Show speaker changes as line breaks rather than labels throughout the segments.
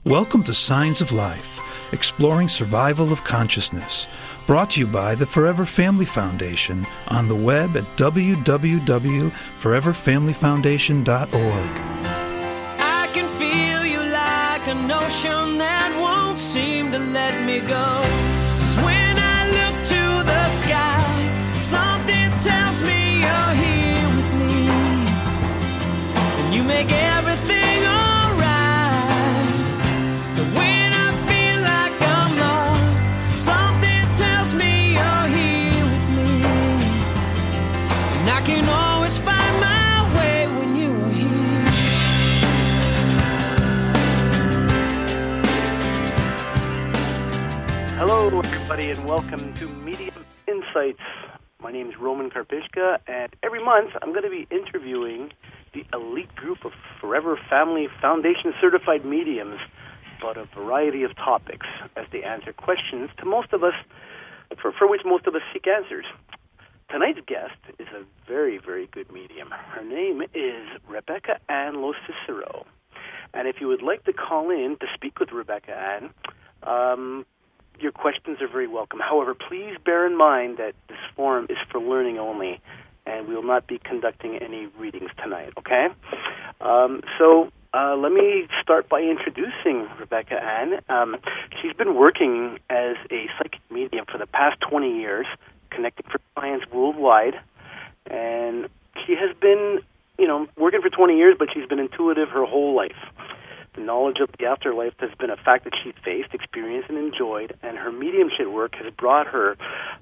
Welcome to Signs of Life, exploring survival of consciousness, brought to you by the Forever Family Foundation on the web at www.foreverfamilyfoundation.org.
I can feel you like an ocean that won't seem to let me go. 'Cause when I look to the sky, something tells me you're here with me, and you make everything I can always find my way when you are here.
Hello, everybody, and welcome to Medium Insights. My name is Roman Karpishka, and every month I'm going to be interviewing the elite group of Forever Family Foundation certified mediums about a variety of topics as they answer questions to most of us, for which most of us seek answers. Tonight's guest is a very, very good medium. Her name is Rebecca Ann Lo Cicero. And if you would like to call in to speak with Rebecca Ann, your questions are very welcome. However, please bear in mind that this forum is for learning only, and we will not be conducting any readings tonight, okay? Let me start by introducing Rebecca Ann. She's been working as a psychic medium for the past 20 years, connecting for clients worldwide, and she has been, working for 20 years, but she's been intuitive her whole life. The knowledge of the afterlife has been a fact that she's faced, experienced, and enjoyed, and her mediumship work has brought her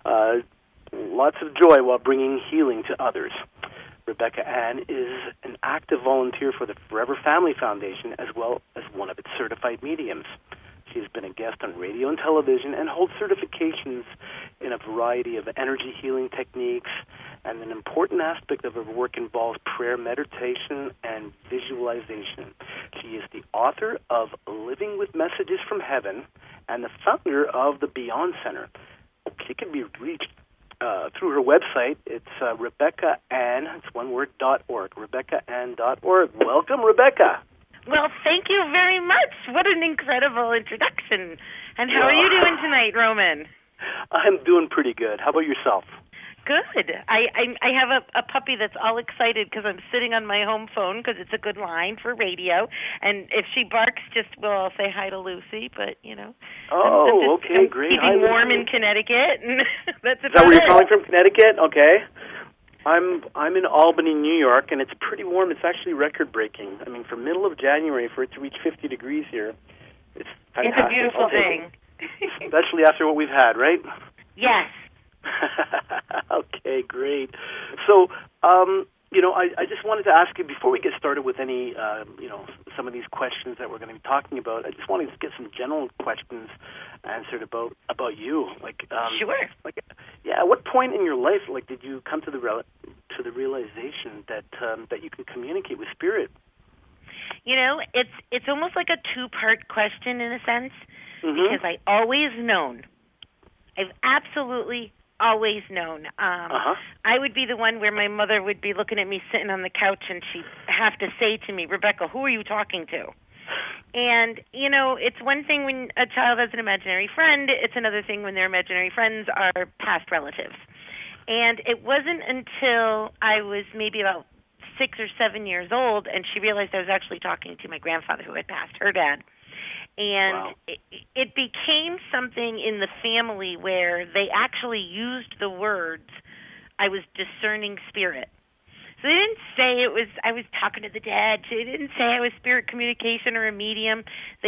lots of joy while bringing healing to others. Rebecca Ann is an active volunteer for the Forever Family Foundation as well as one of its certified mediums. She has been a guest on radio and television and holds certifications in a variety of energy healing techniques, and an important aspect of her work involves prayer, meditation, and visualization. She is the author of Living with Messages from Heaven and the founder of the Beyond Center. She can be reached through her website. It's Rebecca Ann, it's one word, .org, RebeccaAnn.org. Welcome, Rebecca.
Well, thank you very much. What an incredible introduction. And how are you doing tonight, Roman?
I'm doing pretty good. How about yourself?
Good. I have a puppy that's all excited because I'm sitting on my home phone because it's a good line for radio. And if she barks, I'll say hi to Lucy. But,
Oh, okay, great.
Keeping warm in Connecticut. And that's
Is that where you're calling from, Connecticut? Okay. I'm in Albany, New York, and it's pretty warm. It's actually record-breaking. I mean, for middle of January, for it to reach 50 degrees here, it's fantastic.
It's a beautiful thing.
Especially after what we've had, right?
Yes.
Okay, great. So, I just wanted to ask you, before we get started with any, some of these questions that we're going to be talking about, I just wanted to get some general questions answered about you.
Sure.
At what point in your life, did you come to the realization that you can communicate with spirit?
It's almost like a two-part question in a sense,
Mm-hmm.
because I always known. I've absolutely always known. I would be the one where my mother would be looking at me sitting on the couch, and she'd have to say to me, "Rebecca, who are you talking to?" And, it's one thing when a child has an imaginary friend. It's another thing when their imaginary friends are past relatives. And it wasn't until I was maybe about 6 or 7 years old, and she realized I was actually talking to my grandfather who had passed, her dad. And
wow.
it became something in the family where they actually used the words, I was discerning spirit. So they didn't say I was talking to the dead. They didn't say I was spirit communication or a medium.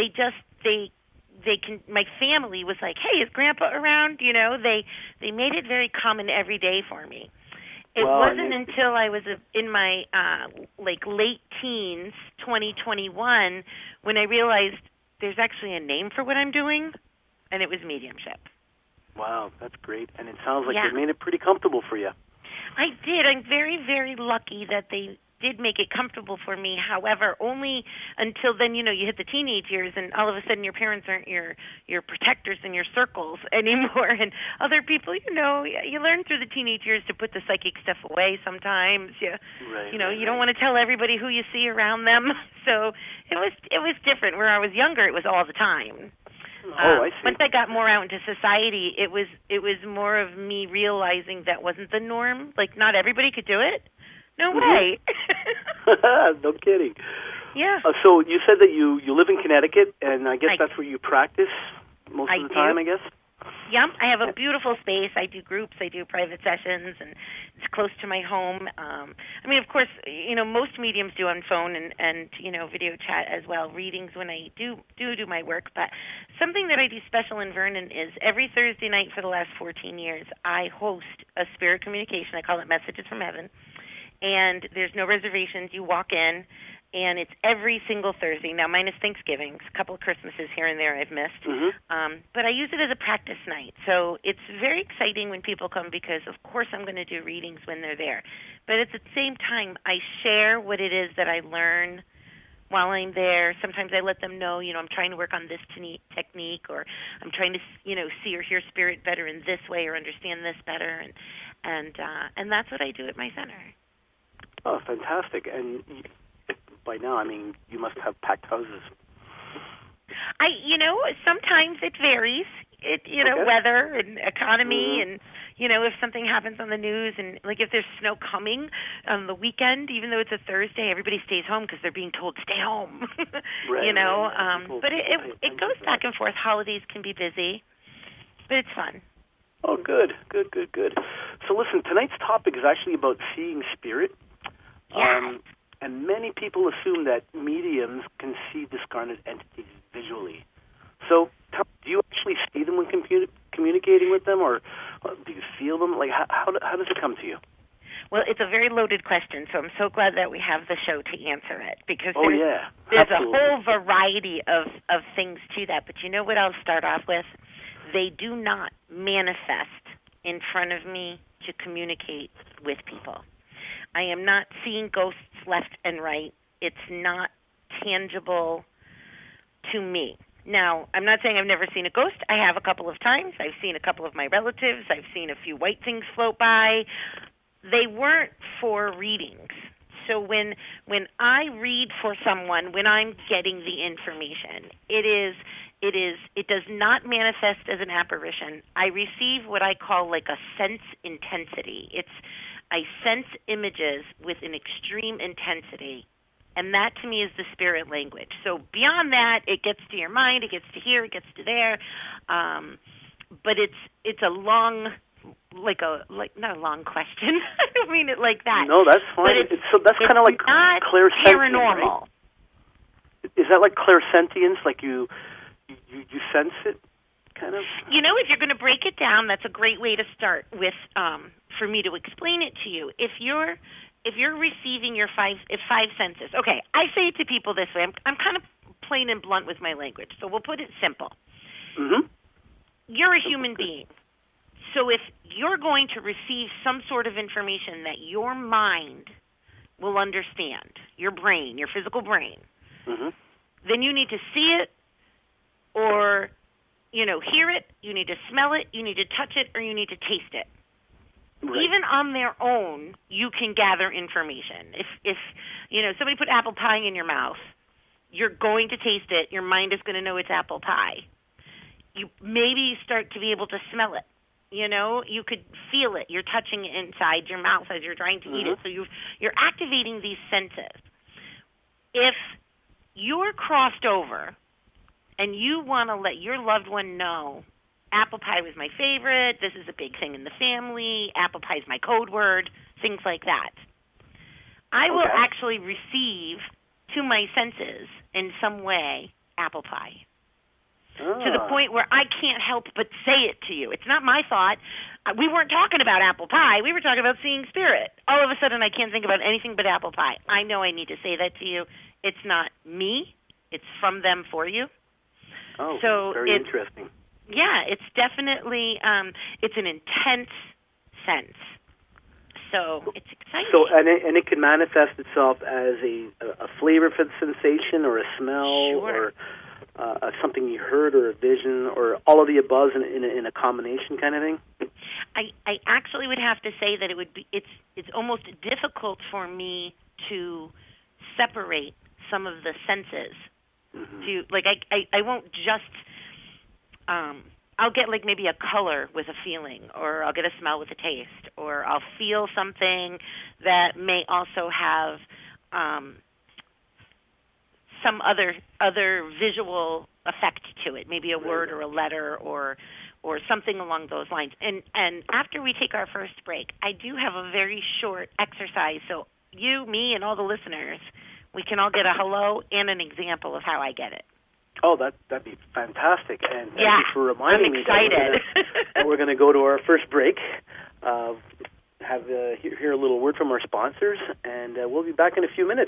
My family was like, hey, is Grandpa around? They made it very common every day for me. It wasn't until I was in my late teens, 2021, when I realized there's actually a name for what I'm doing, and it was mediumship.
Wow, that's great. And it sounds like
Yeah.
they made it pretty comfortable for you.
I did. I'm very, very lucky that they did make it comfortable for me. However, only until then, you hit the teenage years, and all of a sudden your parents aren't your protectors in your circles anymore. And other people, you learn through the teenage years to put the psychic stuff away sometimes. You don't want to tell everybody who you see around them. So it was different. Where I was younger, it was all the time.
I see.
Once I got more out into society, it was more of me realizing that wasn't the norm. Like, not everybody could do it. No way.
No kidding.
Yeah.
So you said that you live in Connecticut, and I guess that's where you practice most of the time, I guess?
Yep. I have a beautiful space. I do groups. I do private sessions, and it's close to my home. Of course, most mediums do on phone and video chat as well, readings when I do my work. But something that I do special in Vernon is every Thursday night for the last 14 years, I host a spirit communication. I call it Messages from Heaven. And there's no reservations. You walk in, and it's every single Thursday. Now, minus Thanksgiving, a couple of Christmases here and there I've missed. But I use it as a practice night. So it's very exciting when people come because, of course, I'm going to do readings when they're there. But at the same time, I share what it is that I learn while I'm there. Sometimes I let them know, I'm trying to work on this technique, or I'm trying to, see or hear spirit better in this way, or understand this better. And that's what I do at my center.
Oh, fantastic. And by now, you must have packed houses.
Sometimes it varies. Weather and economy, and, if something happens on the news, and, like, if there's snow coming on the weekend, even though it's a Thursday, everybody stays home because they're being told stay home,
Right.
But it goes back and forth. Holidays can be busy, but it's fun.
Oh, good. So listen, tonight's topic is actually about seeing spirit.
Yeah.
And many people assume that mediums can see discarnate entities visually. So do you actually see them when communicating with them, or do you feel them? Like, how does it come to you?
Well, it's a very loaded question, so I'm so glad that we have the show to answer it, because
absolutely.
there's a whole variety of things to that. But you know what I'll start off with? They do not manifest in front of me to communicate with people. I am not seeing ghosts left and right. It's not tangible to me. Now, I'm not saying I've never seen a ghost. I have a couple of times. I've seen a couple of my relatives. I've seen a few white things float by. They weren't for readings. So when I read for someone, when I'm getting the information, it does not manifest as an apparition. I receive what I call like a sense intensity. I sense images with an extreme intensity, and that to me is the spirit language. So beyond that, it gets to your mind, it gets to here, it gets to there, but it's a long, not a long question. I don't mean it like that.
No, that's fine. That's kind of like clairsentience,
paranormal.
Right? Is that like clairsentience? Like you sense it, kind of?
If you're going to break it down, that's a great way to start with. For me to explain it to you, if you're receiving your five senses, okay, I say it to people this way. I'm kind of plain and blunt with my language, so we'll put it simple.
Mm-hmm.
You're a human being, so if you're going to receive some sort of information that your mind will understand, your brain, your physical brain, then you need to see it, or hear it. You need to smell it. You need to touch it, or you need to taste it. Right. Even on their own, you can gather information. If somebody put apple pie in your mouth, you're going to taste it. Your mind is going to know it's apple pie. You maybe start to be able to smell it. You could feel it. You're touching it inside your mouth as you're trying to eat it. So you're activating these senses. If you're crossed over and you want to let your loved one know, apple pie was my favorite, this is a big thing in the family, apple pie is my code word, things like that, I will actually receive to my senses in some way apple pie. To the point where I can't help but say it to you. It's not my thought. We weren't talking about apple pie. We were talking about seeing spirit. All of a sudden I can't think about anything but apple pie. I know I need to say that to you. It's not me. It's from them for you.
Oh,
so
very interesting.
Yeah, it's definitely, it's an intense sense. So it's exciting.
So and it can manifest itself as a flavor sensation or a smell or something you heard or a vision or all of the above in a combination kind of thing.
I actually would have to say that it's almost difficult for me to separate some of the senses. I won't just I'll get like maybe a color with a feeling, or I'll get a smell with a taste, or I'll feel something that may also have some other visual effect to it, maybe a word or a letter or something along those lines. And after we take our first break, I do have a very short exercise, so you, me, and all the listeners, we can all get a hello and an example of how I get it.
Oh, that'd be fantastic. And thank you for reminding me that we're going to go to our first break, hear a little word from our sponsors, and we'll be back in a few minutes.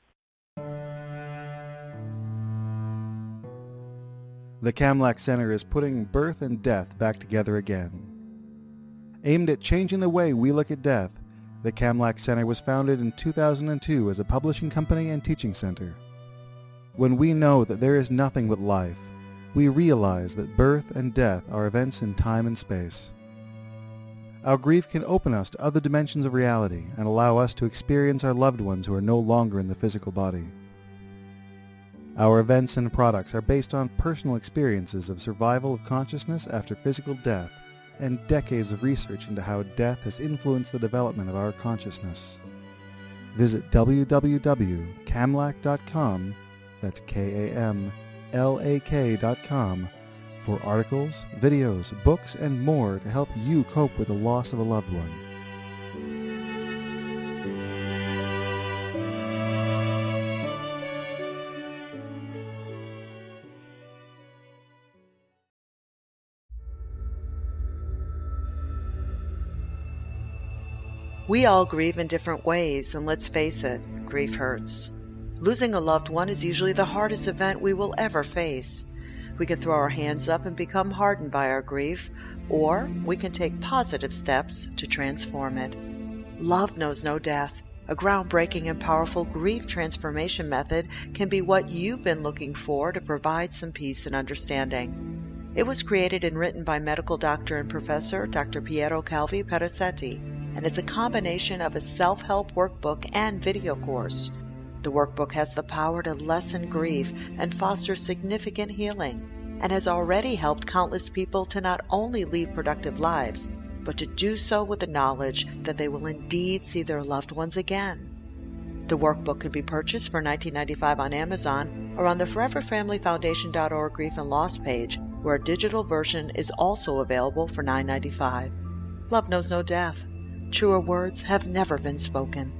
The Kamlach Center is putting birth and death back together again. Aimed at changing the way we look at death, the Kamlach Center was founded in 2002 as a publishing company and teaching center. When we know that there is nothing but life, we realize that birth and death are events in time and space. Our grief can open us to other dimensions of reality and allow us to experience our loved ones who are no longer in the physical body. Our events and products are based on personal experiences of survival of consciousness after physical death and decades of research into how death has influenced the development of our consciousness. Visit www.kamlach.com, that's KAMLAK.com, for articles, videos, books, and more to help you cope with the loss of a loved one.
We all grieve in different ways, and let's face it, grief hurts. Losing a loved one is usually the hardest event we will ever face. We can throw our hands up and become hardened by our grief, or we can take positive steps to transform it. Love knows no death. A groundbreaking and powerful grief transformation method can be what you've been looking for to provide some peace and understanding. It was created and written by medical doctor and professor Dr. Piero Calvi Perazzetti, and it's a combination of a self-help workbook and video course. The workbook has the power to lessen grief and foster significant healing, and has already helped countless people to not only lead productive lives, but to do so with the knowledge that they will indeed see their loved ones again. The workbook can be purchased for $19.95 on Amazon or on the ForeverFamilyFoundation.org Grief and Loss page, where a digital version is also available for $9.95. Love knows no death. Truer words have never been spoken.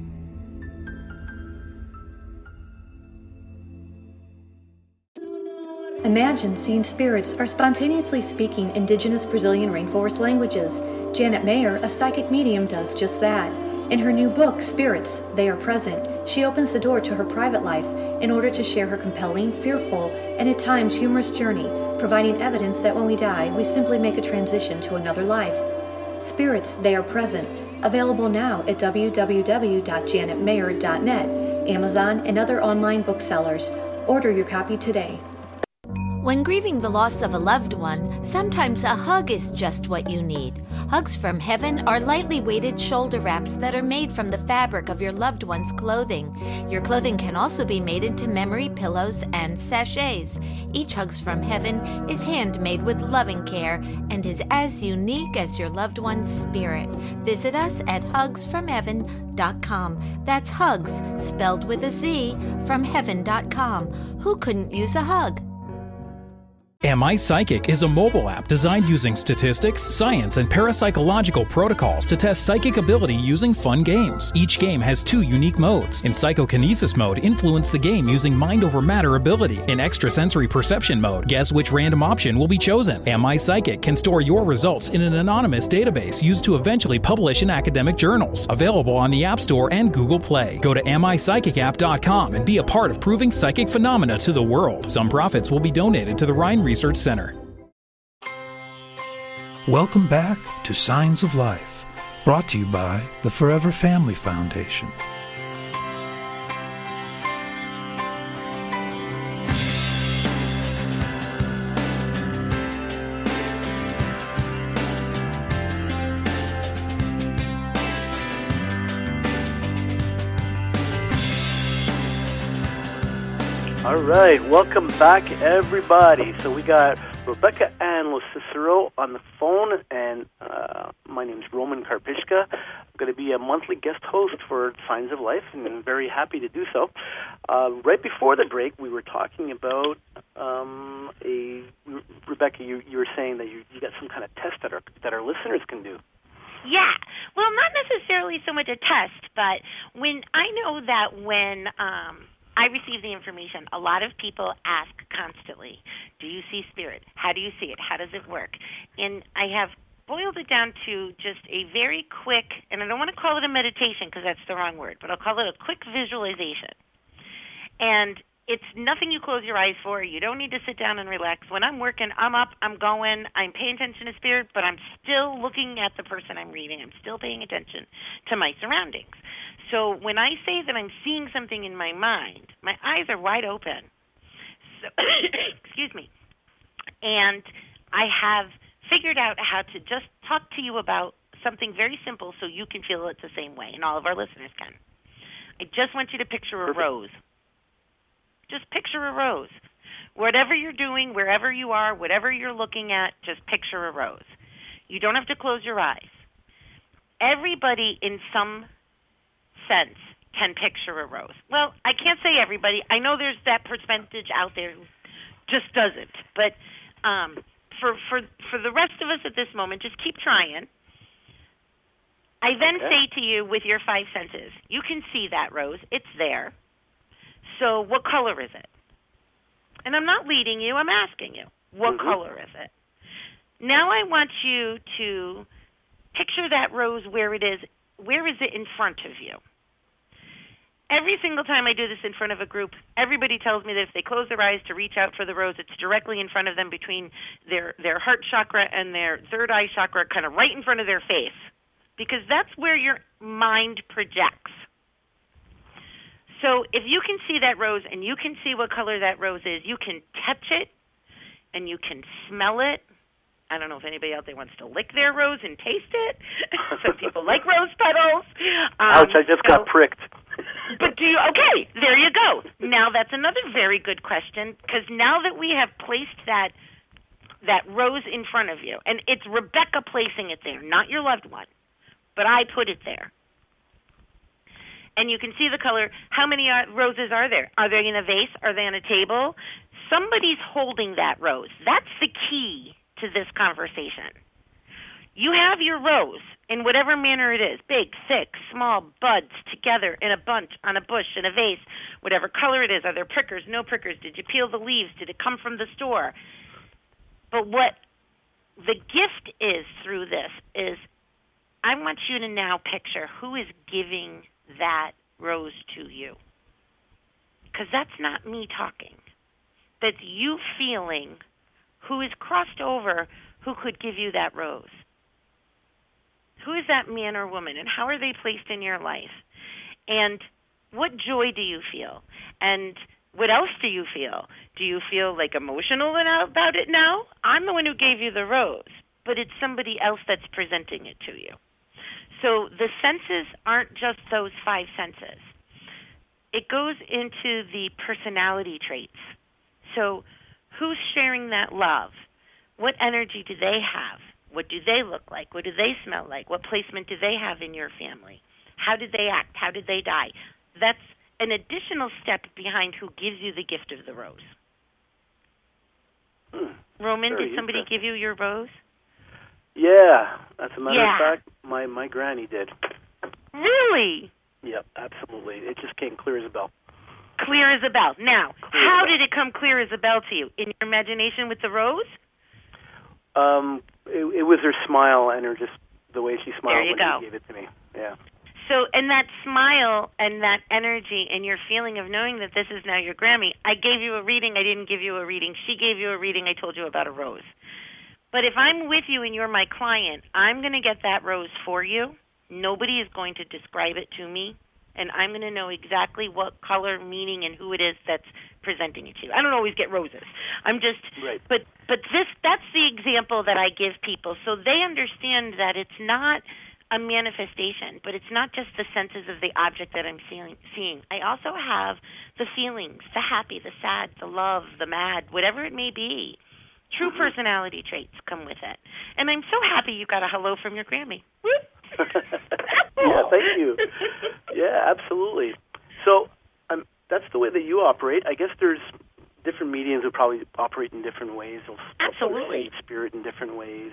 Imagine seeing spirits are spontaneously speaking indigenous Brazilian rainforest languages. Janet Mayer, a psychic medium, does just that. In her new book, Spirits, They Are Present, she opens the door to her private life in order to share her compelling, fearful, and at times humorous journey, providing evidence that when we die, we simply make a transition to another life. Spirits, They Are Present, available now at www.janetmayer.net, Amazon, and other online booksellers. Order your copy today.
When grieving the loss of a loved one, sometimes a hug is just what you need. Hugs from Heaven are lightly weighted shoulder wraps that are made from the fabric of your loved one's clothing. Your clothing can also be made into memory pillows and sachets. Each Hugs from Heaven is handmade with loving care and is as unique as your loved one's spirit. Visit us at hugsfromheaven.com. That's hugs, spelled with a Z, from heaven.com. Who couldn't use a hug?
Am I Psychic is a mobile app designed using statistics, science, and parapsychological protocols to test psychic ability using fun games. Each game has 2 unique modes. In psychokinesis mode, influence the game using mind over matter ability. In extrasensory perception mode, guess which random option will be chosen. Am I Psychic can store your results in an anonymous database used to eventually publish in academic journals. Available on the App Store and Google Play. Go to AmIPsychicApp.com and be a part of proving psychic phenomena to the world. Some profits will be donated to the Rhine Research Center.
Welcome back to Signs of Life, Brought to you by the Forever Family Foundation.
All right, welcome back, everybody. So we got Rebecca Ann Locicero on the phone, and my name is Roman Karpishka. I'm going to be a monthly guest host for Signs of Life, and I'm very happy to do so. Right before the break, we were talking about Rebecca, you were saying that you got some kind of test that our listeners can do.
Yeah. Well, not necessarily so much a test, but when I know that when I receive the information, a lot of people ask constantly, do you see spirit? How do you see it? How does it work? And I have boiled it down to just a very quick, and I don't want to call it a meditation because that's the wrong word, but I'll call it a quick visualization. And it's nothing you close your eyes for. You don't need to sit down and relax. When I'm working, I'm up, I'm going, I'm paying attention to spirit, but I'm still looking at the person I'm reading. I'm still paying attention to my surroundings. So when I say that I'm seeing something in my mind, my eyes are wide open. So, excuse me. And I have figured out how to just talk to you about something very simple so you can feel it the same way, and all of our listeners can. I just want you to picture a rose. Just picture a rose. Whatever you're doing, wherever you are, whatever you're looking at, just picture a rose. You don't have to close your eyes. Everybody in some sense can picture a rose. Well, I can't say everybody. I know there's that percentage out there who just doesn't. But for the rest of us at this moment, just keep trying. I then say to you with your five senses, you can see that rose. It's there. So what color is it? And I'm not leading you. I'm asking you, what color is it? Now I want you to picture that rose where it is. Where is it in front of you? Every single time I do this in front of a group, everybody tells me that if they close their eyes to reach out for the rose, it's directly in front of them between their heart chakra and their third eye chakra, kind of right in front of their face, because that's where your mind projects. So if you can see that rose and you can see what color that rose is, you can touch it and you can smell it. I don't know if anybody out there wants to lick their rose and taste it. Some people like rose petals.
Ouch, I just got pricked.
But okay, there you go. Now that's another very good question, because now that we have placed that rose in front of you, and it's Rebecca placing it there, not your loved one, but I put it there. And you can see the color. How many roses are there? Are they in a vase? Are they on a table? Somebody's holding that rose. That's the key to this conversation. You have your rose in whatever manner it is, big, thick, small, buds together in a bunch, on a bush, in a vase, whatever color it is. Are there prickers, no prickers? Did you peel the leaves? Did it come from the store? But what the gift is through this is I want you to now picture who is giving that rose to you. Because that's not me talking. That's you feeling who is crossed over who could give you that rose. Who is that man or woman, and how are they placed in your life? And what joy do you feel? And what else do you feel? Do you feel like emotional about it now? I'm the one who gave you the rose, but it's somebody else that's presenting it to you. So the senses aren't just those five senses. It goes into the personality traits. So who's sharing that love? What energy do they have? What do they look like? What do they smell like? What placement do they have in your family? How did they act? How did they die? That's an additional step behind who gives you the gift of the rose. Roman, did somebody give you your rose?
Yeah, as a matter of fact, my granny did.
Really?
Yep, absolutely. It just came clear as a bell.
Clear as a bell. Now, how did it come clear as a bell to you? In your imagination with the rose?
It was her smile and the way she smiled when she gave it to me. Yeah.
So, and that smile and that energy and your feeling of knowing that this is now your Grammy, I gave you a reading, I didn't give you a reading, she gave you a reading, I told you about a rose. But if I'm with you and you're my client, I'm going to get that rose for you, Nobody is going to describe it to me, and I'm going to know exactly what color, meaning, and who it is that's presenting it to you. I don't always get roses. I'm just,
right.
But that's the example that I give people, so they understand that it's not a manifestation, but it's not just the senses of the object that I'm seeing. I also have the feelings, the happy, the sad, the love, the mad, whatever it may be. True personality traits come with it. And I'm so happy you got a hello from your Grammy.
Yeah, thank you. Yeah, absolutely. So that's the way that you operate. I guess there's different mediums who probably operate in different ways.
Absolutely.
Spirit in different ways.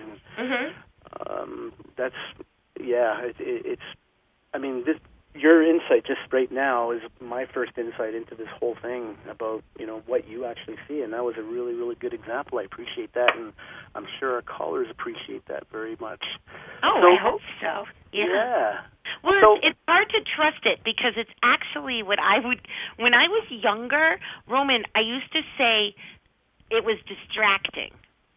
And that's, yeah, it's, I mean, your insight just right now is my first insight into this whole thing about, what you actually see, and that was a really, really good example. I appreciate that, and I'm sure our callers appreciate that very much.
Oh, I hope so.
Yeah.
Well, it's hard to trust it because it's actually what when I was younger, Roman, I used to say it was distracting.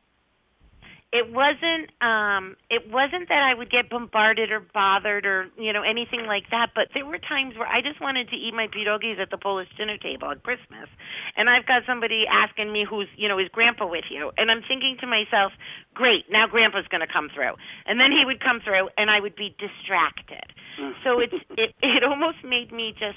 It wasn't that I would get bombarded or bothered or, anything like that, but there were times where I just wanted to eat my pierogies at the Polish dinner table at Christmas, and I've got somebody asking me who's, is Grandpa with you? And I'm thinking to myself, great, now Grandpa's going to come through. And then he would come through, and I would be distracted. So it almost made me just,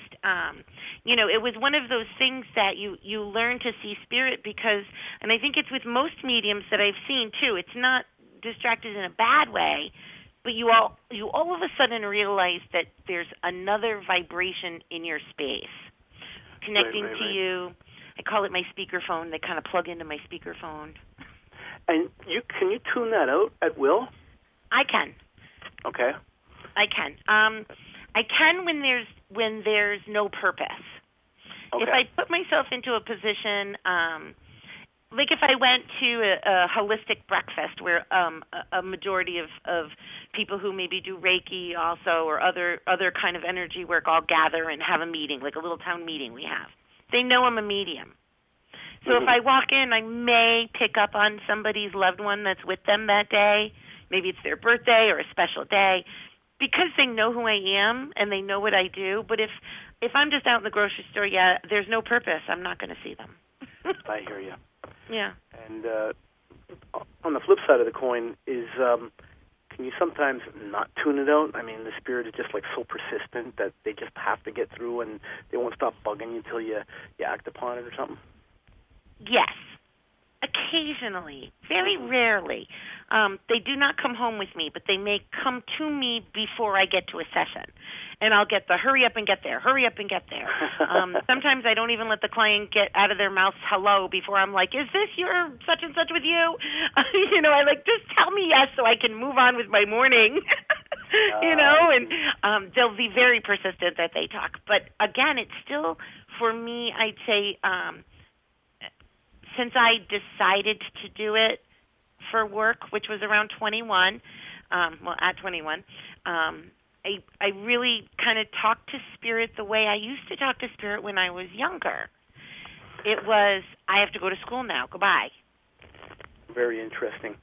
it was one of those things that you learn to see spirit because, and I think it's with most mediums that I've seen too, it's not distracted in a bad way, but you all of a sudden realize that there's another vibration in your space connecting to you. I call it my speakerphone. They kind of plug into my speakerphone.
And can you tune that out at will?
I can.
Okay.
I can. I can when there's no purpose.
Okay.
If I put myself into a position, like if I went to a holistic breakfast where a majority of people who maybe do Reiki also or other kind of energy work all gather and have a meeting, like a little town meeting we have. They know I'm a medium. So if I walk in, I may pick up on somebody's loved one that's with them that day. Maybe it's their birthday or a special day. Because they know who I am and they know what I do. But if I'm just out in the grocery store, there's no purpose. I'm not going to see them.
I hear you.
Yeah.
And on the flip side of the coin is, can you sometimes not tune it out? I mean, the spirit is just like so persistent that they just have to get through and they won't stop bugging you until you act upon it or something?
Yes. Occasionally, very rarely. They do not come home with me, but they may come to me before I get to a session. And I'll get the hurry up and get there, hurry up and get there. Sometimes I don't even let the client get out of their mouth hello before I'm like, is this your such and such with you? I just tell me yes so I can move on with my morning. And they'll be very persistent that they talk. But again, it's still, for me, I'd say, since I decided to do it for work, which was around 21, at 21, I really kind of talked to spirit the way I used to talk to spirit when I was younger. It was, I have to go to school now. Goodbye.
Very interesting.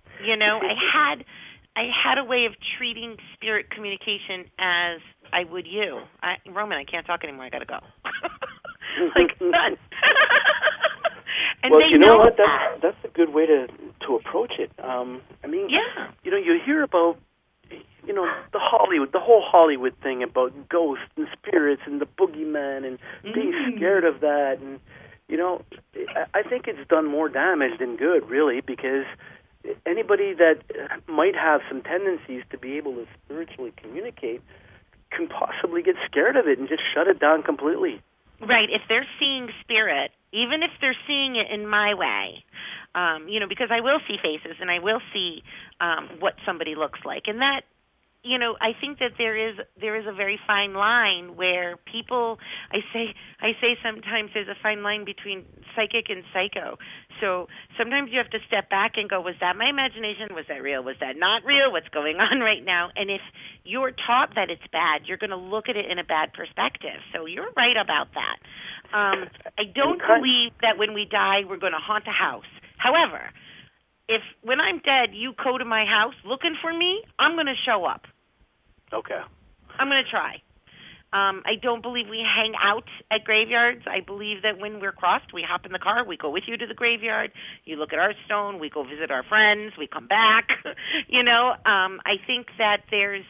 I had a way of treating spirit communication as I would you. Roman, I can't talk anymore. I got to go. Done. And
well,
you know
what? That's a good way to approach it. You hear about, the whole Hollywood thing about ghosts and spirits and the boogeyman and being scared of that. And, I think it's done more damage than good, really, because anybody that might have some tendencies to be able to spiritually communicate can possibly get scared of it and just shut it down completely.
Right. If they're seeing spirit, even if they're seeing it in my way, because I will see faces and I will see what somebody looks like. And that, I think that there is a very fine line where people, I say sometimes there's a fine line between psychic and psycho. So sometimes you have to step back and go, was that my imagination? Was that real? Was that not real? What's going on right now? And if you're taught that it's bad, you're going to look at it in a bad perspective. So you're right about that. I don't believe that when we die, we're going to haunt a house. However, if when I'm dead, you go to my house looking for me, I'm going to show up.
Okay.
I'm going to try. I don't believe we hang out at graveyards. I believe that when we're crossed, we hop in the car, we go with you to the graveyard, you look at our stone, we go visit our friends, we come back. I think that there's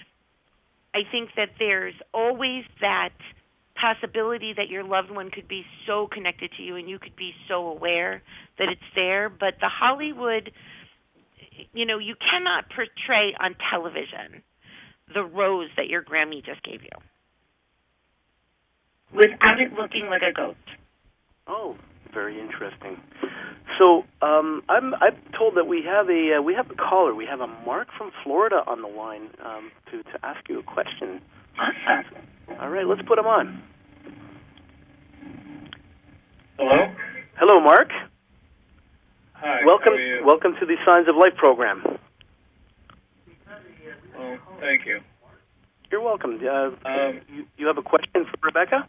always that possibility that your loved one could be so connected to you and you could be so aware that it's there. But the Hollywood, you cannot portray on television the rose that your Grammy just gave you without it looking like a ghost.
Oh, very interesting. So I'm told that we have a caller. We have a Mark from Florida on the line to ask you a question.
Awesome.
All right, let's put him on.
Hello?
Hello, Mark.
Hi,
welcome,
how are you?
Welcome to the Signs of Life program.
Well, thank you.
You're welcome. You have a question for Rebecca?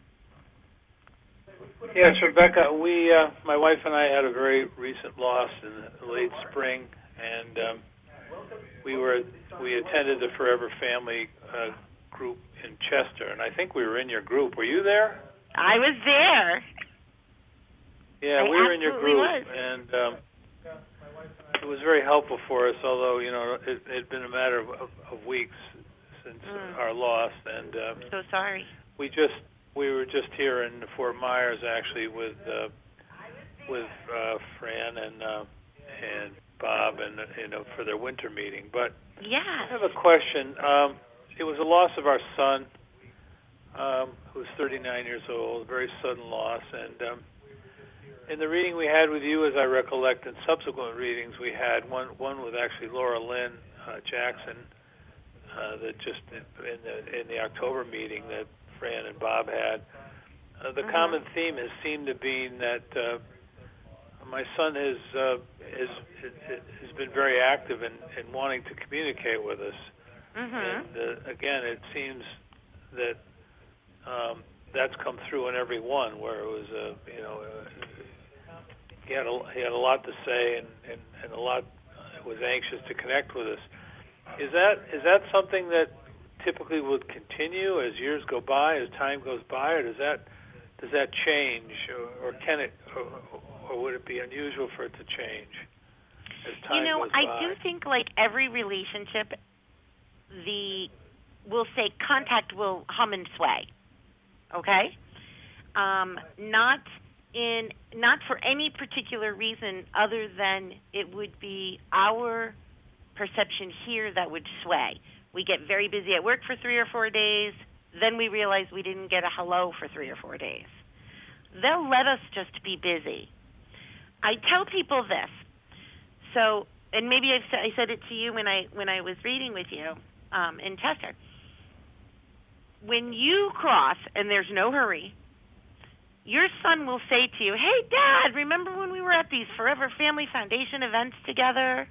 Yes, Rebecca, my wife and I had a very recent loss in the late spring, and we attended the Forever Family group in Chester, and I think we were in your group. Were you there?
I was there.
Yeah, we were in your group, and it was very helpful for us, although, it had been a matter of weeks since our loss, and
so sorry.
We were just here in Fort Myers, actually, with Fran and Bob, and for their winter meeting. But I have a question. It was a loss of our son, who was 39 years old, a very sudden loss, and in the reading we had with you, as I recollect, in subsequent readings we had one with actually Laura Lynn Jackson, that just in the October meeting that Fran and Bob had. The common theme has seemed to be that my son has been very active in wanting to communicate with us. And again, it seems that that's come through in every one, where it was he had a lot to say and a lot was anxious to connect with us. Is that something that typically would continue as years go by, as time goes by, or does that change, or can it, or would it be unusual for it to change as time goes by?
I do think, like every relationship, we'll say contact will hum and sway. Okay, not for any particular reason other than it would be our perception here that would sway. We get very busy at work for 3 or 4 days, then we realize we didn't get a hello for 3 or 4 days. They'll let us just be busy. I tell people this, and maybe I said it to you when I was reading with you in Chester. When you cross and there's no hurry, your son will say to you, "Hey, Dad, remember when we were at these Forever Family Foundation events together?"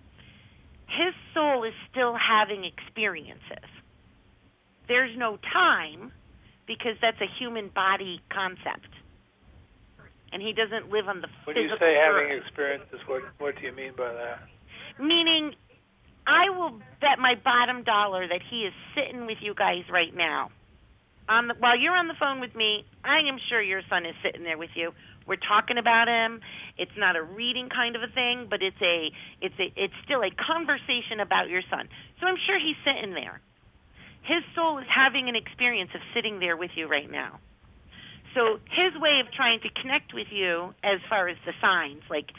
His soul is still having experiences. There's no time because that's a human body concept. And he doesn't live on the physical earth.
When you say having experiences, what do you mean by that?
Meaning, I will bet my bottom dollar that he is sitting with you guys right now. While you're on the phone with me, I am sure your son is sitting there with you. We're talking about him. It's not a reading kind of a thing, but it's still a conversation about your son. So I'm sure he's sitting there. His soul is having an experience of sitting there with you right now. So his way of trying to connect with you, as far as the signs, like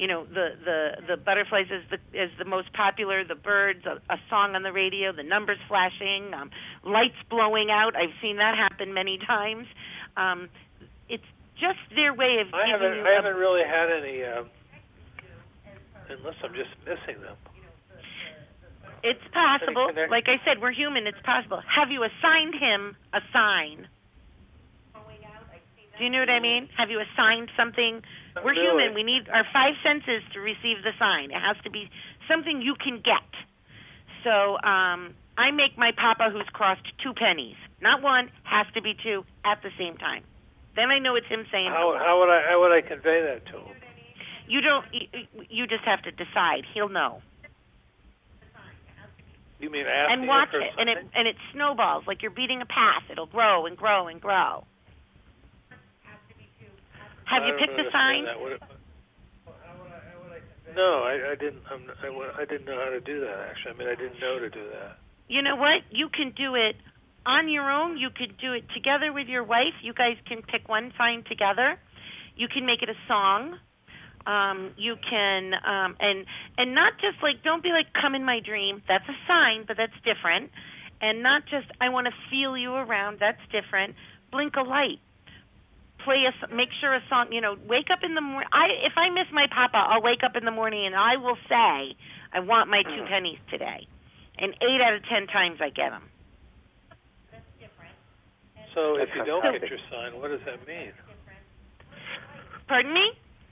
the butterflies is the most popular, the birds, a song on the radio, the numbers flashing, lights blowing out. I've seen that happen many times. It's just their way of
I haven't really had any, unless I'm just missing them.
It's possible. Like I said, we're human. It's possible. Have you assigned him a sign? Do you know what I mean? Have you assigned something? We're human. We need our 5 senses to receive the sign. It has to be something you can get. So I make my papa who's crossed 2 pennies. Not one, has to be 2 at the same time. Then I know it's him saying.
How would I convey that to him?
You don't. You just have to decide. He'll know.
You mean asking
and watch
her
it, and it snowballs like you're beating a path. It'll grow and grow and grow. Have you picked a sign?
No, I didn't. I didn't know how to do that. Actually, I mean, I didn't know to do that.
You know what? You can do it on your own. You could do it together with your wife. You guys can pick one sign together. You can make it a song. You can, and not just like, don't be like, come in my dream. That's a sign, but that's different. And not just, I want to feel you around. That's different. Blink a light. Make sure a song, wake up in the morning. If I miss my papa, I'll wake up in the morning and I will say, I want my 2 pennies today. And 8 out of 10 times I get them.
So if you don't get your sign, what does that mean?
Pardon me?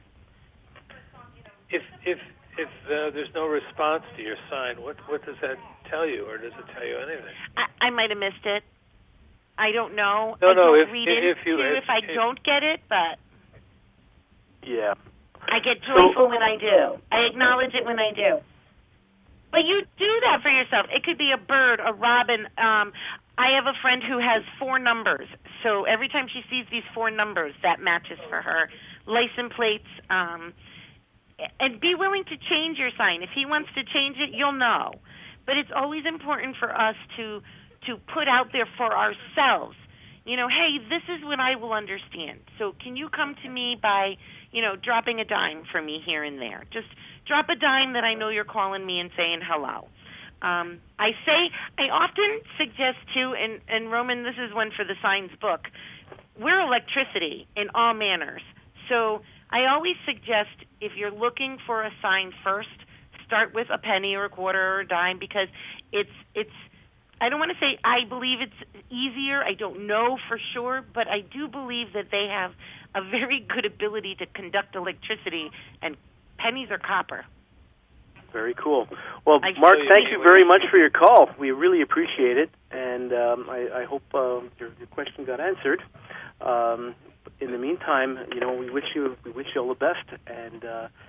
If there's no response to your sign, what does that tell you, or does it tell you anything?
I might have missed it. I don't know.
No,
I don't
if
read it if I don't get it, but
yeah,
I get joyful when I do. I acknowledge it when I do. But you do that for yourself. It could be a bird, a robin. I have a friend who has 4 numbers. So every time she sees these 4 numbers, that matches for her. License plates. And be willing to change your sign. If he wants to change it, you'll know. But it's always important for us to put out there for ourselves, hey, this is what I will understand. So can you come to me by, dropping a dime for me here and there? Just drop a dime that I know you're calling me and saying hello. I often suggest too, and Roman, this is one for the signs book, we're electricity in all manners. So I always suggest if you're looking for a sign first, start with a penny or a quarter or a dime, because it's I don't want to say I believe it's easier. I don't know for sure, but I do believe that they have a very good ability to conduct electricity, and pennies are copper.
Very cool. Well, Mark, thank you very much for your call. We really appreciate it, and I hope your question got answered. In the meantime, we wish you all the best, and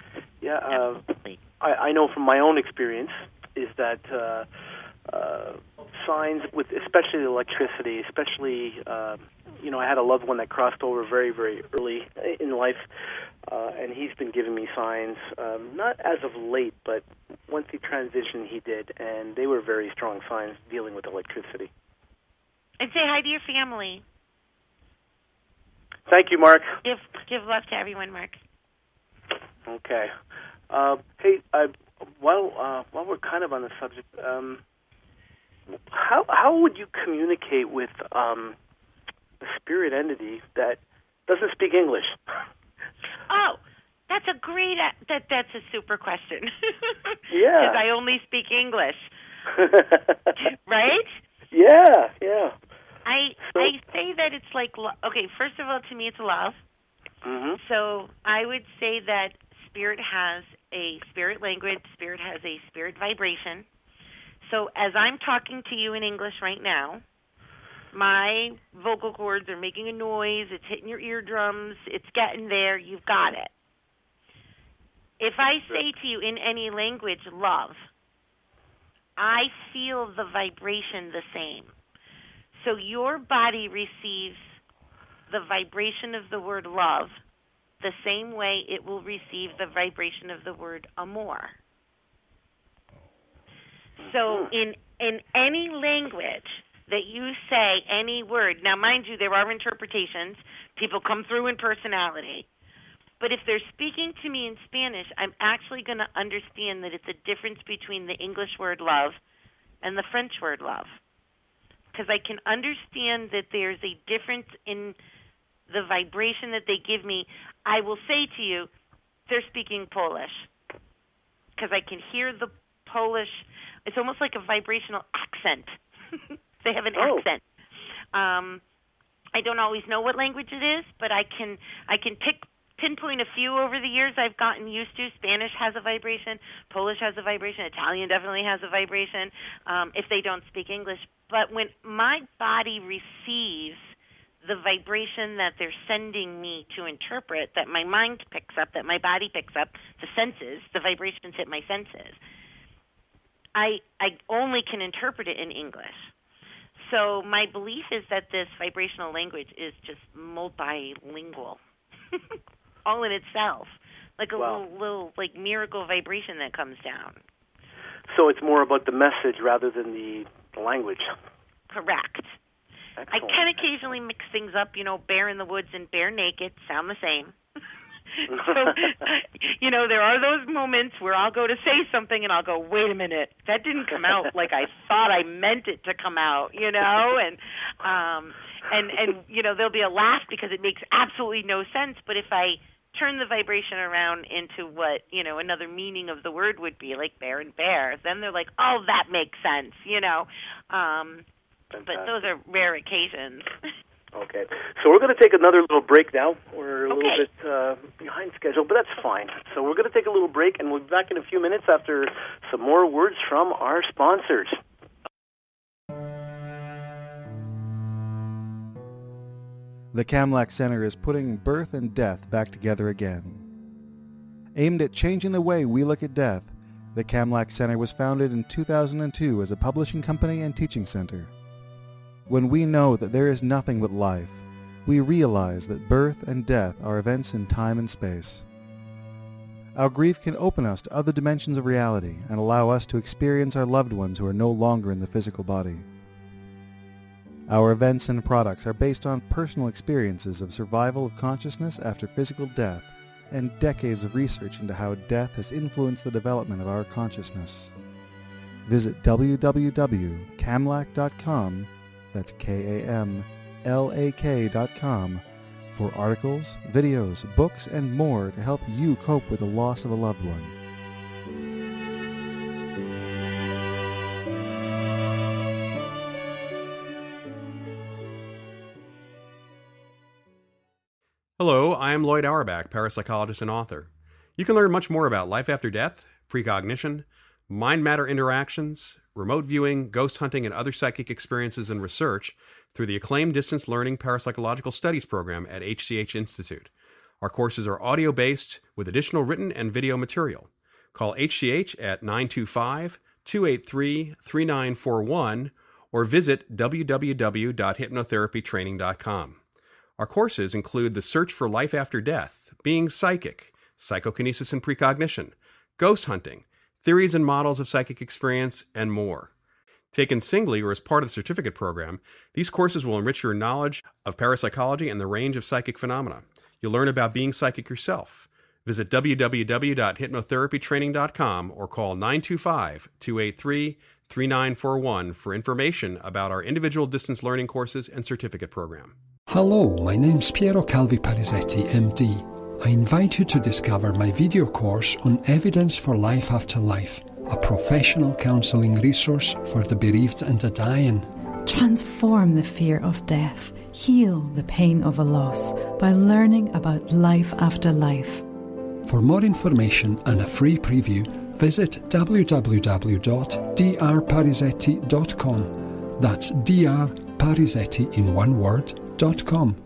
I know from my own experience is that signs with especially electricity, especially I had a loved one that crossed over very, very early in life, and he's been giving me signs, not as of late, but once he transitioned, he did, and they were very strong signs dealing with electricity.
And say hi to your family.
Thank you, Mark.
Give love to everyone, Mark.
Okay. Hey, while we're kind of on the subject, how would you communicate with a spirit entity that doesn't speak English?
Oh, that's a great. That's a super question.
Yeah.
Because I only speak English. Right?
Yeah.
I say that it's like, okay, first of all, to me it's love.
Mm-hmm.
So I would say that spirit has a spirit language, spirit has a spirit vibration. So as I'm talking to you in English right now, my vocal cords are making a noise, it's hitting your eardrums, it's getting there, you've got it. If I say to you in any language, love, I feel the vibration the same. So your body receives the vibration of the word love the same way it will receive the vibration of the word amor. So in any language that you say any word, now mind you, there are interpretations. People come through in personality. But if they're speaking to me in Spanish, I'm actually going to understand that it's a difference between the English word love and the French word love. Because I can understand that there's a difference in the vibration that they give me. I will say to you, they're speaking Polish. Because I can hear the Polish. It's almost like a vibrational accent. They have an accent. I don't always know what language it is, but I can pinpoint a few over the years I've gotten used to. Spanish has a vibration. Polish has a vibration. Italian definitely has a vibration if they don't speak English. But when my body receives the vibration that they're sending me to interpret, that my mind picks up, that my body picks up, the senses, the vibrations hit my senses, I only can interpret it in English. So my belief is that this vibrational language is just multilingual, all in itself, like a little like miracle vibration that comes down.
So it's more about the message rather than the language. Correct. Excellent.
I can occasionally mix things up, bear in the woods and bear naked sound the same. So, there are those moments where I'll go to say something and I'll go, wait a minute, that didn't come out like I thought I meant it to come out, and there'll be a laugh because it makes absolutely no sense. But if I turn the vibration around into what, another meaning of the word would be, like bear and bear, then they're like, oh, that makes sense, But those are rare occasions.
Okay. So we're going to take another little break now. We're a little bit behind schedule, but that's fine. So we're going to take a little break, and we'll be back in a few minutes after some more words from our sponsors.
The Kamlak Center is putting birth and death back together again. Aimed at changing the way we look at death, the Kamlak Center was founded in 2002 as a publishing company and teaching center. When we know that there is nothing but life, we realize that birth and death are events in time and space. Our grief can open us to other dimensions of reality and allow us to experience our loved ones who are no longer in the physical body. Our events and products are based on personal experiences of survival of consciousness after physical death and decades of research into how death has influenced the development of our consciousness. Visit www.kamlak.com, that's KAMLAK.com, for articles, videos, books, and more to help you cope with the loss of a loved one.
Hello, I am Lloyd Auerbach, parapsychologist and author. You can learn much more about life after death, precognition, mind-matter interactions, remote viewing, ghost hunting, and other psychic experiences and research through the acclaimed Distance Learning Parapsychological Studies program at HCH Institute. Our courses are audio-based with additional written and video material. Call HCH at 925-283-3941 or visit www.hypnotherapytraining.com. Our courses include the search for life after death, being psychic, psychokinesis and precognition, ghost hunting, theories and models of psychic experience, and more. Taken singly or as part of the certificate program, these courses will enrich your knowledge of parapsychology and the range of psychic phenomena. You'll learn about being psychic yourself. Visit www.hypnotherapytraining.com or call 925-283-3941 for information about our individual distance learning courses and certificate program.
Hello, my name's Piero Calvi Parisetti, MD. I invite you to discover my video course on Evidence for Life After Life, a professional counselling resource for the bereaved and the dying.
Transform the fear of death, heal the pain of a loss by learning about life after life.
For more information and a free preview, visit www.drparisetti.com. That's drparisetti in one word, .com.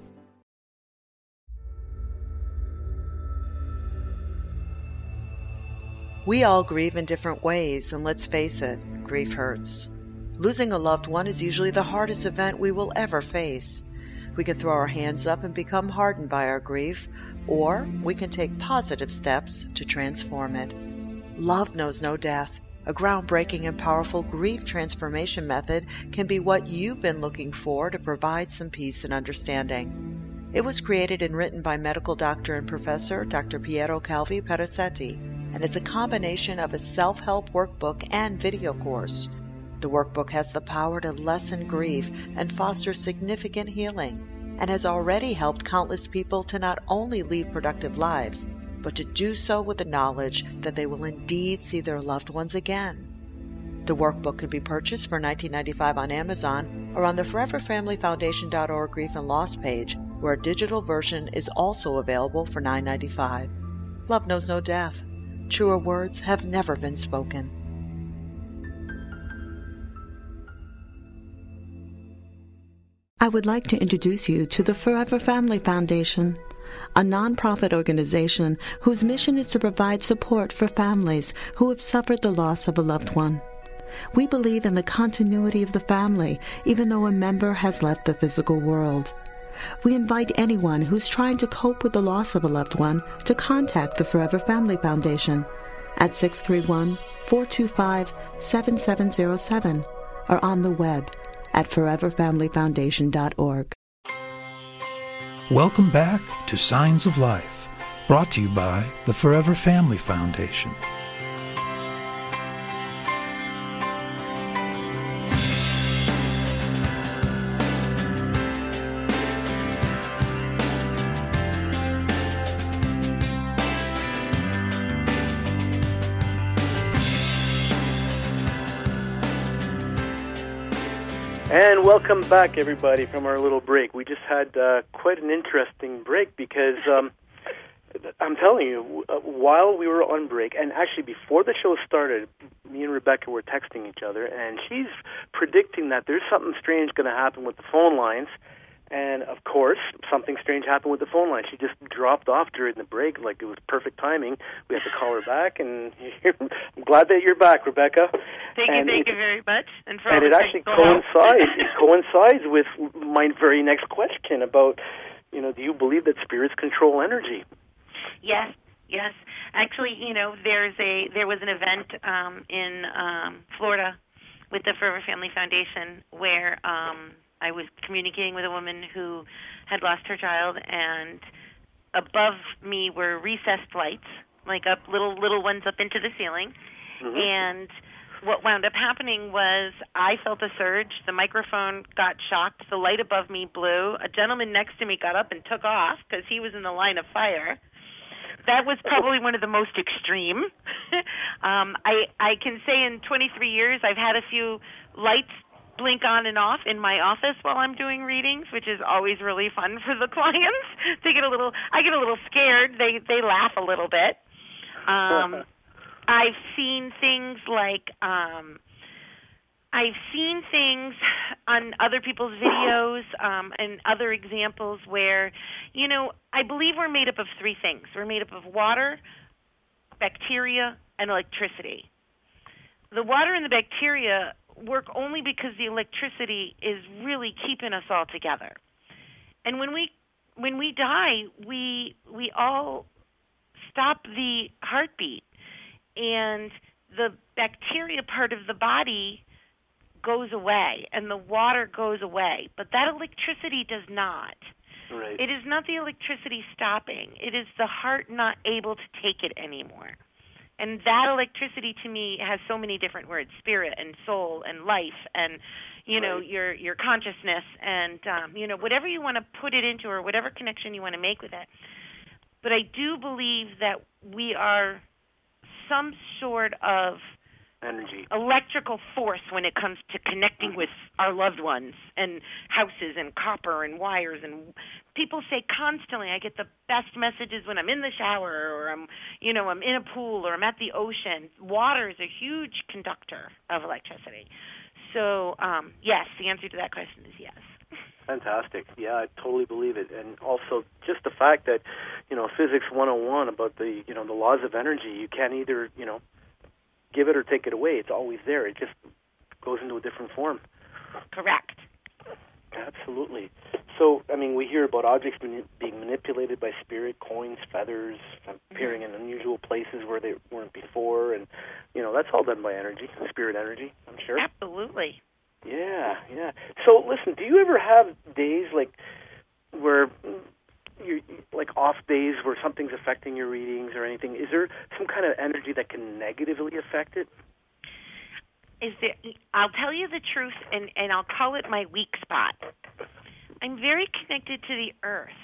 We all grieve in different ways, and let's face it, grief hurts. Losing a loved one is usually the hardest event we will ever face. We can throw our hands up and become hardened by our grief, or we can take positive steps to transform it. Love knows no death. A groundbreaking and powerful grief transformation method can be what you've been looking for to provide some peace and understanding. It was created and written by medical doctor and professor Dr. Piero Calvi Parisetti, and it's a combination of a self-help workbook and video course. The workbook has the power to lessen grief and foster significant healing, and has already helped countless people to not only lead productive lives, but to do so with the knowledge that they will indeed see their loved ones again. The workbook can be purchased for $19.95 on Amazon or on the ForeverFamilyFoundation.org Grief and Loss page, where a digital version is also available for $9.95. Love knows no death. Truer words have never been spoken.
I would like to introduce you to the Forever Family Foundation, a nonprofit organization whose mission is to provide support for families who have suffered the loss of a loved one. We believe in the continuity of the family, even though a member has left the physical world. We invite anyone who's trying to cope with the loss of a loved one to contact the Forever Family Foundation at 631-425-7707 or on the web at foreverfamilyfoundation.org.
Welcome back to Signs of Life, brought to you by the Forever Family Foundation.
And welcome back, everybody, from our little break. We just had quite an interesting break because I'm telling you, while we were on break, and actually before the show started, me and Rebecca were texting each other, and she's predicting that there's something strange going to happen with the phone lines. And, of course, something strange happened with the phone line. She just dropped off during the break like it was perfect timing. We had to call her back, and I'm glad that you're back, Rebecca.
Thank you very much. And
it actually coincides with my very next question about, do you believe that spirits control energy?
Yes. Actually, there was an event in Florida with the Forever Family Foundation where I was communicating with a woman who had lost her child, and above me were recessed lights, like up little ones up into the ceiling. Mm-hmm. And what wound up happening was I felt a surge. The microphone got shocked. The light above me blew. A gentleman next to me got up and took off because he was in the line of fire. That was probably one of the most extreme. I can say in 23 years I've had a few lights blink on and off in my office while I'm doing readings, which is always really fun for the clients. I get a little scared. They laugh a little bit. I've seen things like I've seen things on other people's videos and other examples where, I believe we're made up of three things. We're made up of water, bacteria, and electricity. The water and the bacteria work only because the electricity is really keeping us all together. And when we die, we all stop the heartbeat, and the bacteria part of the body goes away, and the water goes away, but that electricity does not.
Right.
It is not the electricity stopping. It is the heart not able to take it anymore. And that electricity to me has so many different words: spirit and soul and life and, your consciousness and, whatever you want to put it into or whatever connection you want to make with it. But I do believe that we are some sort of
energy,
electrical force when it comes to connecting with our loved ones and houses and copper and wires. And people say constantly, I get the best messages when I'm in the shower or I'm in a pool or I'm at the ocean. Water is a huge conductor of electricity. So, yes, the answer to that question is yes.
Fantastic. Yeah, I totally believe it. And also just the fact that, Physics 101 about the, the laws of energy, you can't either, give it or take it away. It's always there. It just goes into a different form.
Correct.
Absolutely. So, we hear about objects being manipulated by spirit, coins, feathers, appearing in unusual places where they weren't before, and, that's all done by energy, spirit energy, I'm sure.
Absolutely.
Yeah. So, listen, do you ever have days where you off days where something's affecting your readings or anything? Is there some kind of energy that can negatively affect it?
I'll tell you the truth, and I'll call it my weak spot. I'm very connected to the earth.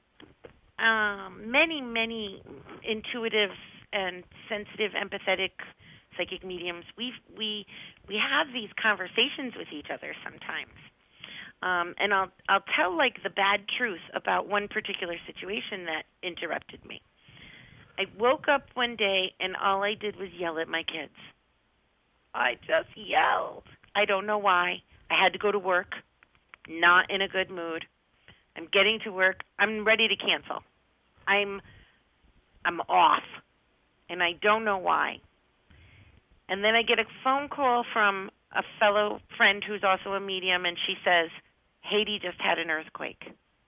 Many intuitive and sensitive, empathetic psychic mediums, we have these conversations with each other sometimes. And I'll tell the bad truth about one particular situation that interrupted me. I woke up one day and all I did was yell at my kids. I just yelled. I don't know why. I had to go to work, not in a good mood. I'm getting to work. I'm ready to cancel. I'm off, and I don't know why. And then I get a phone call from a fellow friend who's also a medium, and she says, Haiti just had an earthquake.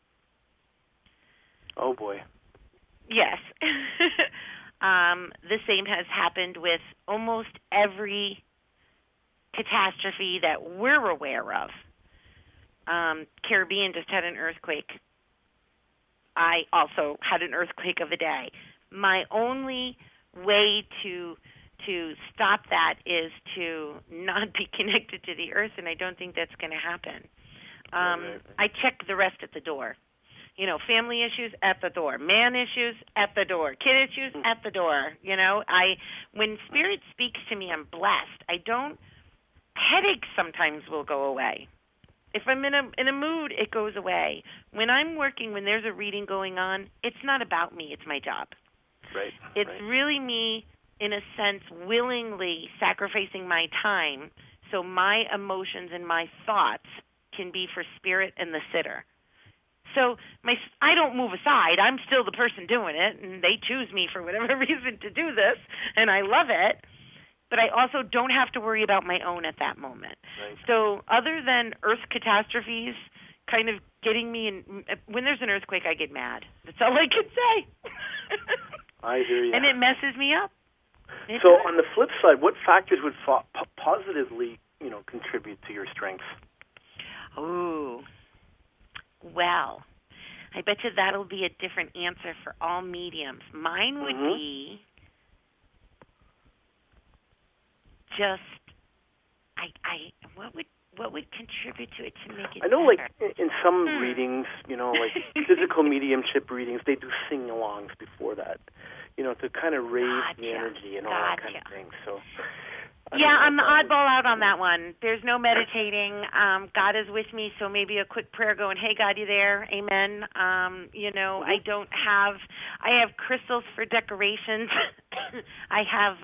Oh, boy.
Yes. The same has happened with almost every catastrophe that we're aware of. Caribbean just had an earthquake. I also had an earthquake of a day. My only way to stop that is to not be connected to the earth, and I don't think that's going to happen. I check the rest at the door. You know, family issues at the door, man issues at the door, kid issues at the door. You know, when Spirit speaks to me, I'm blessed. Headaches sometimes will go away. If I'm in a mood, it goes away. When I'm working, when there's a reading going on, it's not about me, it's my job.
Right.
It's really me, in a sense, willingly sacrificing my time so my emotions and my thoughts can be for Spirit and the sitter. So I don't move aside. I'm still the person doing it, and they choose me for whatever reason to do this, and I love it. But I also don't have to worry about my own at that moment.
Right.
So other than earth catastrophes kind of getting me in, when there's an earthquake, I get mad. That's all I can say.
I hear you.
And it messes me up.
So on the flip side, what factors would positively, contribute to your strengths?
Ooh. Well, I bet you that'll be a different answer for all mediums. Mine would be just what would contribute to it to make it
I know,
better?
like in some readings, like physical mediumship readings, they do sing-alongs before that, to kind of raise the energy and all that kind of thing. So.
Yeah, I'm the oddball out on that one. There's no meditating. God is with me, so maybe a quick prayer going, hey, God, you there? Amen. I have crystals for decorations. I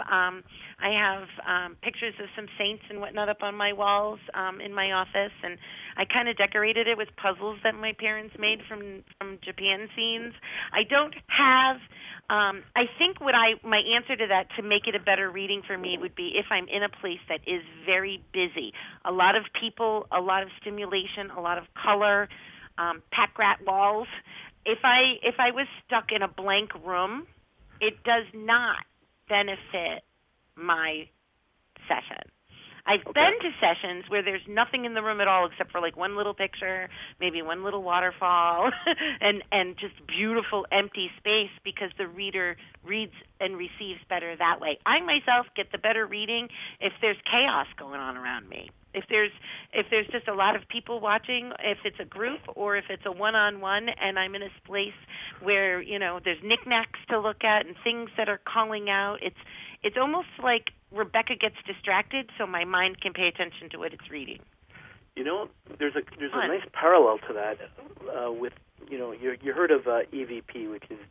have pictures of some saints and whatnot up on my walls in my office, and I kind of decorated it with puzzles that my parents made from Japan scenes. I don't have... I think my answer to that, to make it a better reading for me, would be if I'm in a place that is very busy. A lot of people, a lot of stimulation, a lot of color, pack rat walls. If I was stuck in a blank room, it does not benefit my session. I've been to sessions where there's nothing in the room at all except for like one little picture, maybe one little waterfall, and just beautiful empty space because the reader reads and receives better that way. I myself get the better reading if there's chaos going on around me. If there's just a lot of people watching, if it's a group or if it's a one-on-one and I'm in a place where, there's knickknacks to look at and things that are calling out, it's almost like Rebecca gets distracted so my mind can pay attention to what it's reading.
There's a nice parallel to that with, you heard of EVP, which is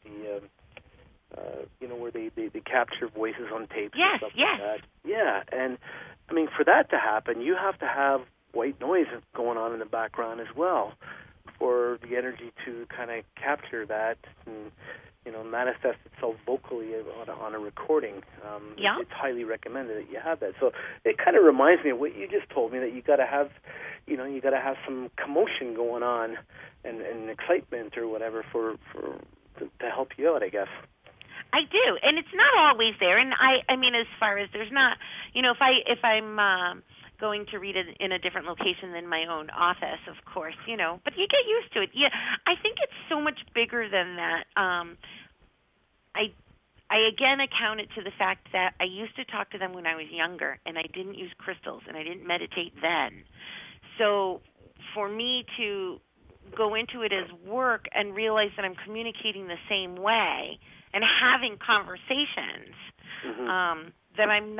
the, where they capture voices on tapes and stuff like that. Yeah, and I mean, for that to happen, you have to have white noise going on in the background as well for the energy to kind of capture that and, manifest itself vocally on a recording. It's highly recommended that you have that. So it kind of reminds me of what you just told me, that you got to have, some commotion going on and excitement or whatever to help you out, I guess.
I do, and it's not always there. And I mean, as far as there's not, if I'm going to read it in a different location than my own office, of course, but you get used to it. Yeah, I think it's so much bigger than that. I again account it to the fact that I used to talk to them when I was younger, and I didn't use crystals, and I didn't meditate then. So for me to go into it as work and realize that I'm communicating the same way and having conversations, that I'm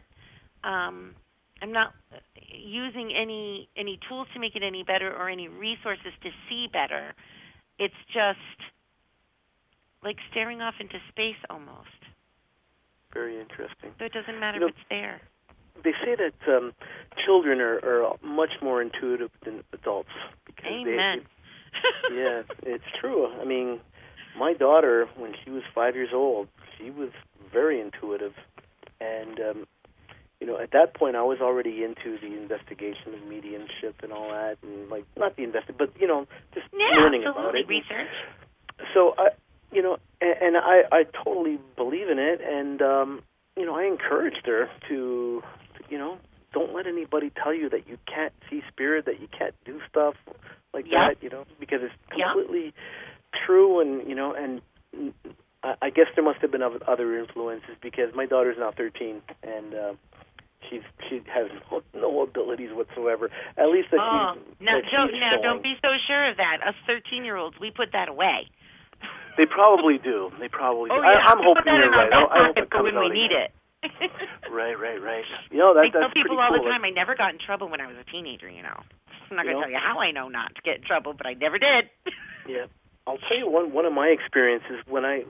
not using any tools to make it any better or any resources to see better. It's just like staring off into space almost.
Very interesting.
So it doesn't matter what's there.
They say that children are much more intuitive than adults.
Amen.
Yeah, it's true. I mean, my daughter, when she was 5 years old, she was very intuitive. And, at that point I was already into the investigation of mediumship and all that, and like not the but just learning about it.
Research.
So I totally believe in it, and I encouraged her to don't let anybody tell you that you can't see spirit, that you can't do stuff like that, because it's completely true, and I guess there must have been other influences, because my daughter's now 13, and she has no abilities whatsoever. At least that she's
don't be so sure of that. Us 13-year-olds, we put that away.
They probably do. They probably do.
Oh, yeah.
I'm hoping you're right. I hope it
for
comes
when we need it.
Right.
I tell people all the time I never got in trouble when I was a teenager, I'm not going to tell you how I know not to get in trouble, but I never did.
Yeah. I'll tell you one of my experiences when I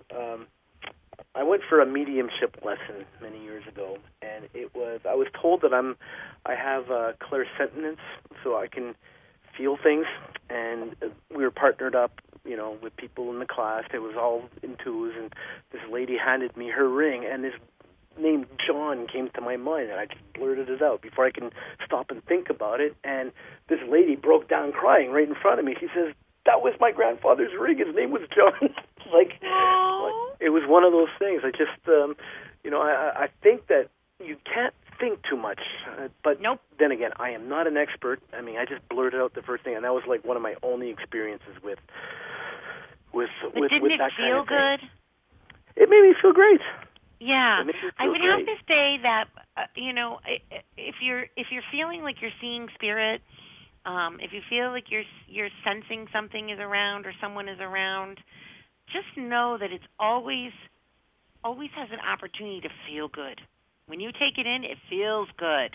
went for a mediumship lesson many years ago, and I was told that I have clairsentience, so I can feel things, and we were partnered up, with people in the class. It was all in twos, and this lady handed me her ring, and this name John came to my mind, and I just blurted it out before I can stop and think about it, and this lady broke down crying right in front of me. She says, "That was my grandfather's ring. His name was John." like it was one of those things. I just, I think that you can't think too much. But then again, I am not an expert. I mean, I just blurted out the first thing, and that was like one of my only experiences with
didn't it feel good?
It made me feel great.
Yeah, I would have to say that if you're feeling like you're seeing spirit, if you feel like you're sensing something is around or someone is around, just know that it's always has an opportunity to feel good. When you take it in, it feels good.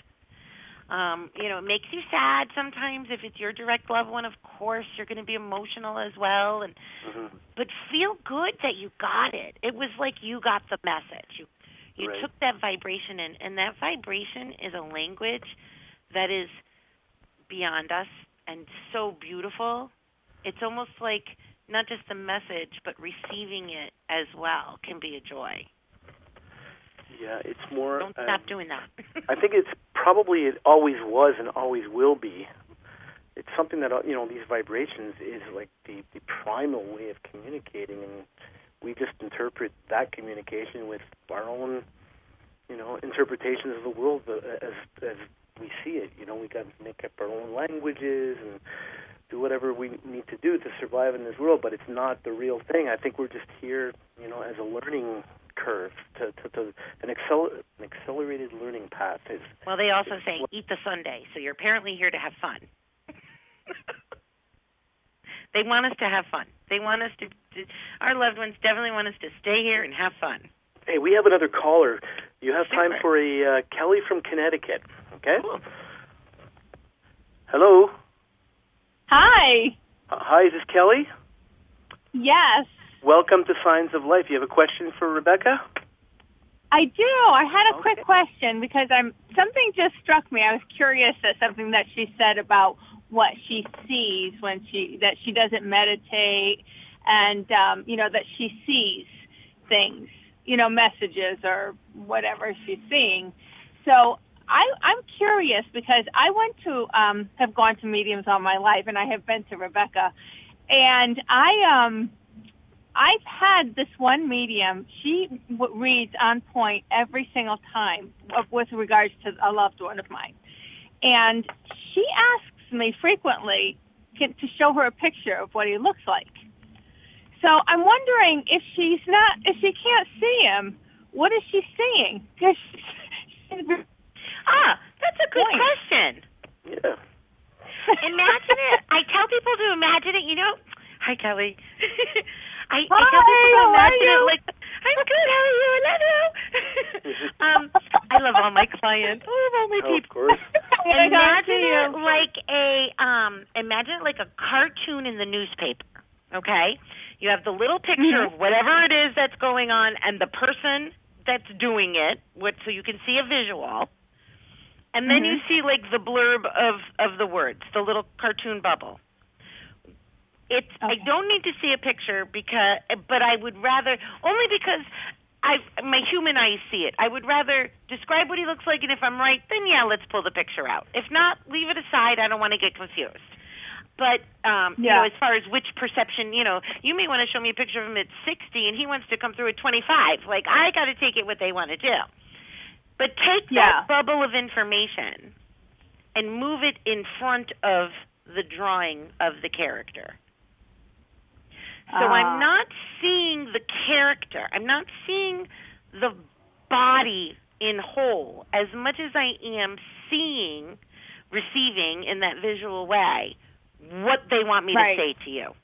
It makes you sad sometimes if it's your direct loved one. Of course, you're going to be emotional as well, but feel good that you got it. It was like you got the message. You took that vibration in, and that vibration is a language that is beyond us and so beautiful. It's almost like not just the message, but receiving it as well can be a joy.
Yeah, it's more...
Don't stop doing that.
I think it always was and always will be. It's something that, these vibrations is like the primal way of communicating, and we just interpret that communication with our own, interpretations of the world as we see it. We got to make up our own languages and do whatever we need to do to survive in this world, but it's not the real thing. I think we're just here, as a learning curve, to an accelerated learning path.
Well, they also say eat the sundae, so you're apparently here to have fun. They want us to have fun. They want us to our loved ones definitely want us to stay here and have fun.
Hey, we have another caller. You have time for a Kelly from Connecticut, okay? Cool. Hello?
Hi.
Hi, is this Kelly?
Yes.
Welcome to Signs of Life. You have a question for Rebecca?
I do. I had a quick question because something just struck me. I was curious at something that she said about what she sees that she doesn't meditate, and that she sees things, messages or whatever she's seeing. So I'm curious because I went to have gone to mediums all my life, and I have been to Rebecca, and I've had this one medium. She reads on point every single time with regards to a loved one of mine. And she asks me frequently to show her a picture of what he looks like. So I'm wondering if she can't see him, what is she seeing?
That's a good question.
Yeah.
Imagine it. I tell people to imagine it, Hi, Kelly. I tell people to imagine it like, I'm good, how are you? I love you. I love all my clients. I love all my people.
Of course.
Imagine it like a cartoon in the newspaper, okay? You have the little picture of whatever it is that's going on and the person that's doing it, so you can see a visual. And then you see like the blurb of the words, the little cartoon bubble. I don't need to see a picture but I would rather, only because my human eyes see it. I would rather describe what he looks like, and if I'm right, then yeah, let's pull the picture out. If not, leave it aside. I don't want to get confused. But, you know, as far as which perception, you know, you may want to show me a picture of him at 60 and he wants to come through at 25. Like, I got to take it what they want to do. But take that bubble of information and move it in front of the drawing of the character. So I'm not seeing the character. I'm not seeing the body in whole as much as I am seeing, receiving in that visual way, what they want me to say to you.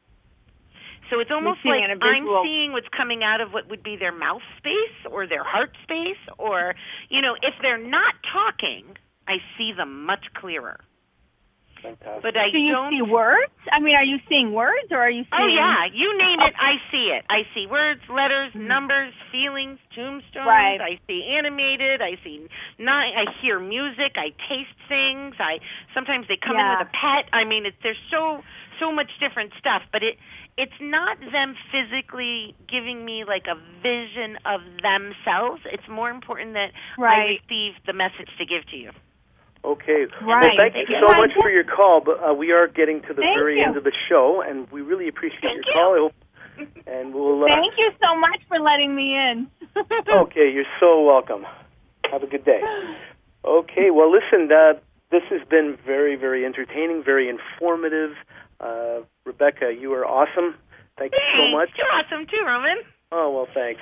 So it's almost like I'm seeing what's coming out of what would be their mouth space or their heart space, or, you know, if they're not talking, I see them much clearer.
Fantastic.
But I
do you see words? I mean, are you seeing words or are you seeing...
Oh, yeah. You name it, I see it. I see words, letters, numbers, feelings, tombstones.
Right.
I see animated. I hear music. I taste things. Sometimes they come in with a pet. I mean, there's so much different stuff. But it's not them physically giving me like a vision of themselves. It's more important that I receive the message to give to you.
Okay. Well, thank you so much for your call, but we are getting to the very end of the show, and we really appreciate your call. I hope, and we'll.
Thank you so much for letting me in.
Okay, you're so welcome. Have a good day. Okay, well, listen, this has been very, very entertaining, very informative. Rebecca, you are awesome. Thank you so much.
You're awesome too, Roman.
Oh, well, thanks.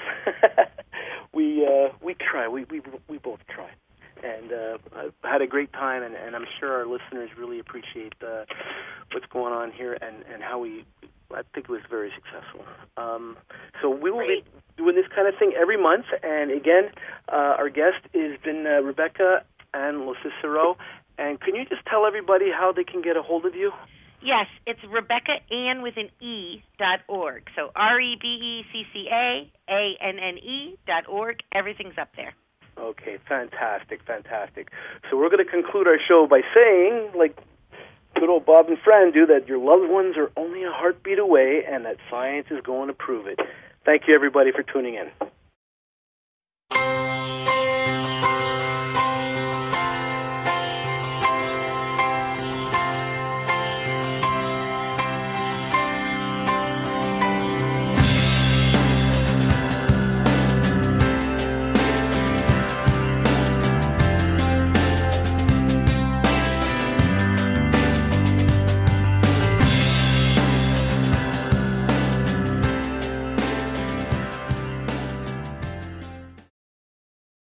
We try. We both try. And I've had a great time, and I'm sure our listeners really appreciate what's going on here and how I think it was very successful. So we will be doing this kind of thing every month. And again, our guest has been Rebecca Ann Locicero. And can you just tell everybody how they can get a hold of you?
Yes, it's RebeccaAnn with an E.org. So RebeccaAnne.org. Everything's up there.
Okay, fantastic. So we're going to conclude our show by saying, like good old Bob and Fran do, that your loved ones are only a heartbeat away and that science is going to prove it. Thank you, everybody, for tuning in.